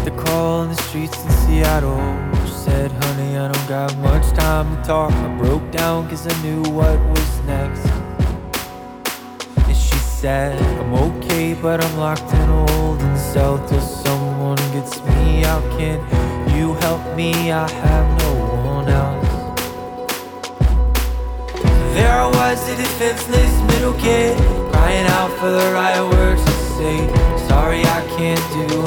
the call in the streets in Seattle. She said, honey, I don't got much time to talk. I broke down cause I knew what was next. And she said, I'm okay, but I'm locked in a holding cell till someone gets me out. Can you help me? I have no one else. There I was, a defenseless middle kid, crying out for the right words to say. Sorry, I can't do